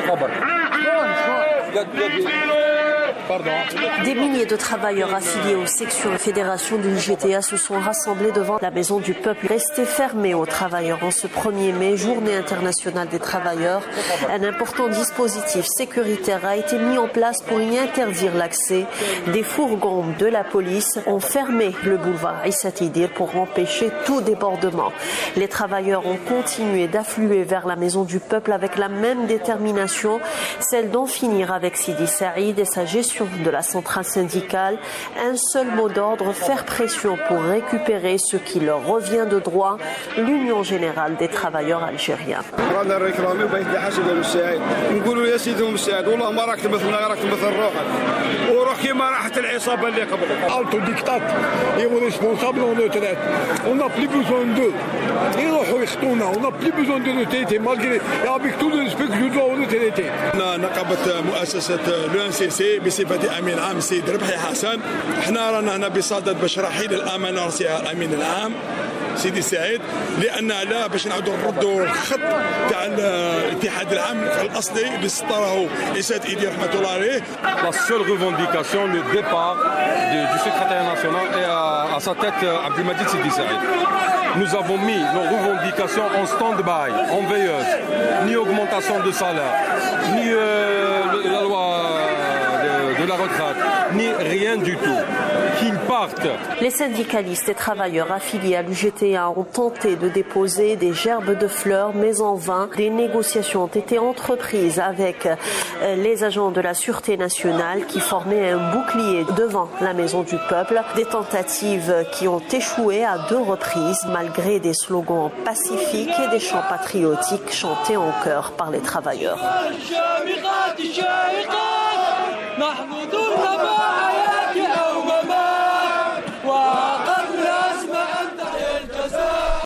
Des milliers de travailleurs affiliés aux sections et fédérations du GTA se sont rassemblés devant la Maison du Peuple, restée fermée aux travailleurs en ce 1er mai, journée internationale des travailleurs. Un important dispositif sécuritaire a été mis en place pour y interdire l'accès. Des fourgons de la police ont fermé le boulevard Issa Tidir pour empêcher tout débordement. Les travailleurs ont continué d'affluer vers la Maison du Peuple avec la même détermination, celle d'en finir avec Sidi Saïd et sa gestion de la centrale syndicale. Un seul mot d'ordre, faire pression pour récupérer ce qui leur revient de droit, l'Union générale des travailleurs algériens. On n'a plus besoin d'eux. On n'a plus besoin de retraités, malgré avec tout le respect que je dois aux retraités. نقابة مؤسسة الUNCC بصفة أمين عام السيد ربحي حسن، احنا رانا هنا بصدد باش رحيل الأمانة الرئيسية الأمين العام سيدي سعيد، لأن لا باش نعاودوا نردوا الخط تاع الاتحاد العام الأصلي اللي سطره إسعاد إيدي رحمة الله عليه. La seule revendication, le départ du secrétaire national et à sa tête Abdelmadjid Sidi Saïd. Nous avons mis nos revendications en stand-by, en veilleuse. Ni augmentation de salaire, ni la loi de la retraite, ni rien du tout. Qu'ils partent. Les syndicalistes et travailleurs affiliés à l'UGTA ont tenté de déposer des gerbes de fleurs, mais en vain. Des négociations ont été entreprises avec les agents de la Sûreté nationale qui formaient un bouclier devant la Maison du Peuple. Des tentatives qui ont échoué à 2 reprises, malgré des slogans pacifiques et des chants patriotiques chantés en chœur par les travailleurs.